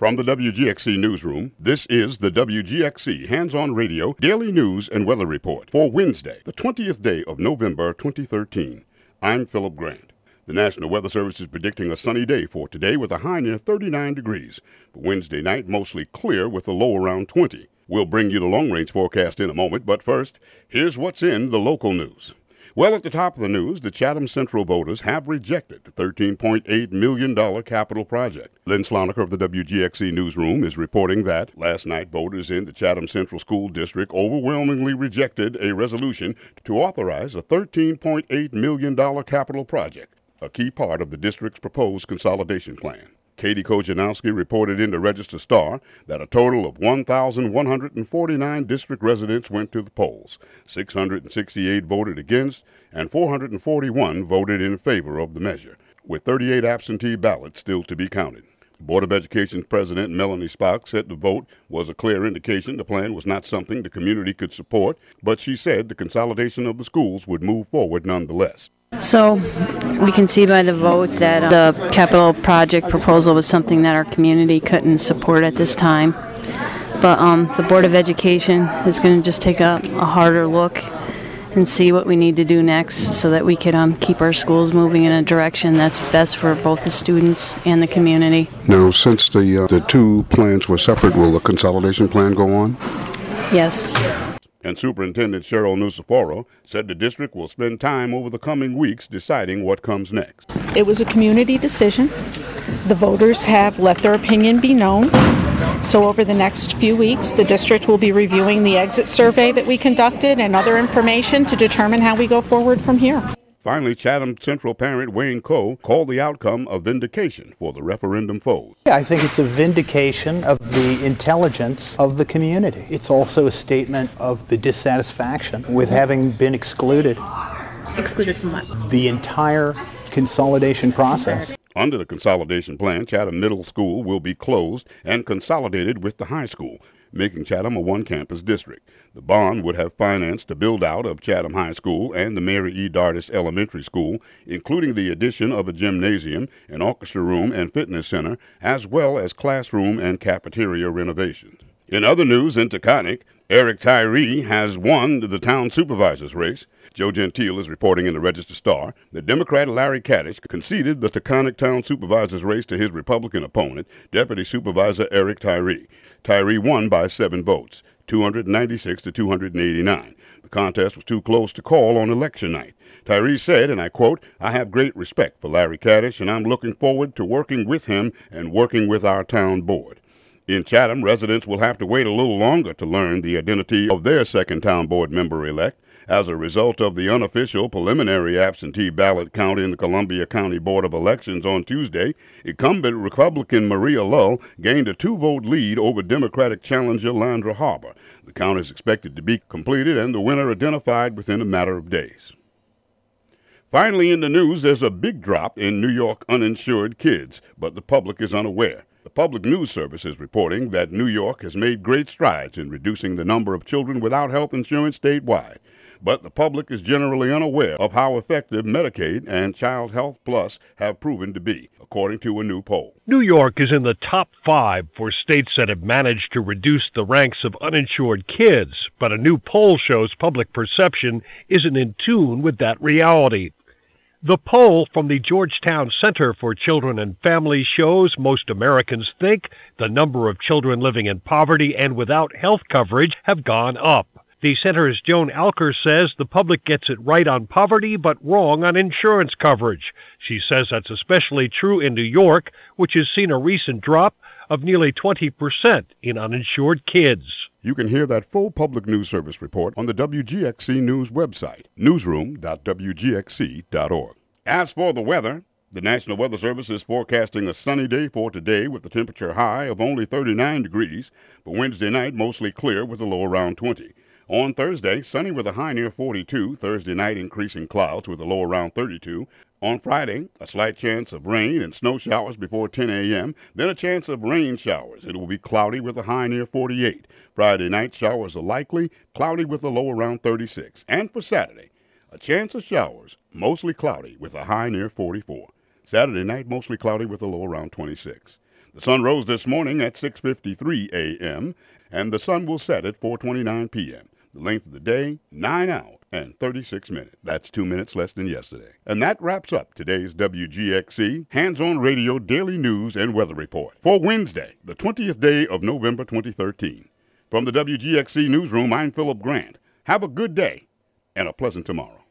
From the WGXC Newsroom, this is the WGXC Hands-On Radio Daily News and Weather Report for Wednesday, the 20th day of November 2013. I'm Philip Grant. The National Weather Service is predicting a sunny day for today with a high near 39 degrees. For Wednesday night, mostly clear with a low around 20. We'll bring you the long-range forecast in a moment, but first, here's what's in the local news. Well, at the top of the news, the Chatham Central voters have rejected the $13.8 million capital project. Lynn Sloniker of the WGXC Newsroom is reporting that last night voters in the Chatham Central School District overwhelmingly rejected a resolution to authorize a $13.8 million capital project, a key part of the district's proposed consolidation plan. Katie Kojanowski reported in the Register-Star that a total of 1,149 district residents went to the polls. 668 voted against, and 441 voted in favor of the measure, with 38 absentee ballots still to be counted. Board of Education President Melanie Spock said the vote was a clear indication the plan was not something the community could support, but she said the consolidation of the schools would move forward nonetheless. So we can see by the vote that the capital project proposal was something that our community couldn't support at this time. But the Board of Education is going to just take a harder look and see what we need to do next so that we can keep our schools moving in a direction that's best for both the students and the community. Now, since the two plans were separate, will the consolidation plan go on? Yes. And Superintendent Cheryl Nusiforo said the district will spend time over the coming weeks deciding what comes next. It was a community decision. The voters have let their opinion be known. So over the next few weeks, the district will be reviewing the exit survey that we conducted and other information to determine how we go forward from here. Finally, Chatham Central parent Wayne Coe called the outcome a vindication for the referendum foes. Yeah, I think it's a vindication of the intelligence of the community. It's also a statement of the dissatisfaction with having been excluded. Excluded from what? The entire consolidation process. Under the consolidation plan, Chatham Middle School will be closed and consolidated with the high school, making Chatham a one-campus district. The bond would have financed the build-out of Chatham High School and the Mary E. Dardis Elementary School, including the addition of a gymnasium, an orchestra room and fitness center, as well as classroom and cafeteria renovations. In other news, in Taconic, Eric Tyree has won the town supervisor's race. Joe Gentile is reporting in the Register-Star that Democrat Larry Kaddish conceded the Taconic Town Supervisor's race to his Republican opponent, Deputy Supervisor Eric Tyree. Tyree won by 7 votes, 296 to 289. The contest was too close to call on election night. Tyree said, and I quote, "I have great respect for Larry Kaddish, and I'm looking forward to working with him and working with our town board." In Chatham, residents will have to wait a little longer to learn the identity of their second town board member-elect. As a result of the unofficial preliminary absentee ballot count in the Columbia County Board of Elections on Tuesday, incumbent Republican Maria Lull gained a 2-vote lead over Democratic challenger Landra Harbor. The count is expected to be completed and the winner identified within a matter of days. Finally, in the news, there's a big drop in New York uninsured kids, but the public is unaware. The Public News Service is reporting that New York has made great strides in reducing the number of children without health insurance statewide. But the public is generally unaware of how effective Medicaid and Child Health Plus have proven to be, according to a new poll. New York is in the top 5 for states that have managed to reduce the ranks of uninsured kids, but a new poll shows public perception isn't in tune with that reality. The poll from the Georgetown Center for Children and Families shows most Americans think the number of children living in poverty and without health coverage have gone up. The center's Joan Alker says the public gets it right on poverty but wrong on insurance coverage. She says that's especially true in New York, which has seen a recent drop of nearly 20% in uninsured kids. You can hear that full Public News Service report on the WGXC News website, newsroom.wgxc.org. As for the weather, the National Weather Service is forecasting a sunny day for today with the temperature high of only 39 degrees. For Wednesday night, mostly clear with a low around 20. On Thursday, sunny with a high near 42. Thursday night, increasing clouds with a low around 32. On Friday, a slight chance of rain and snow showers before 10 a.m., then a chance of rain showers. It will be cloudy with a high near 48. Friday night, showers are likely, cloudy with a low around 36. And for Saturday, a chance of showers, mostly cloudy with a high near 44. Saturday night, mostly cloudy with a low around 26. The sun rose this morning at 6:53 a.m., and the sun will set at 4:29 p.m. The length of the day, 9 hours and 36 minutes. That's 2 minutes less than yesterday. And that wraps up today's WGXC Hands-On Radio Daily News and Weather Report for Wednesday, the 20th day of November 2013. From the WGXC Newsroom, I'm Philip Grant. Have a good day and a pleasant tomorrow.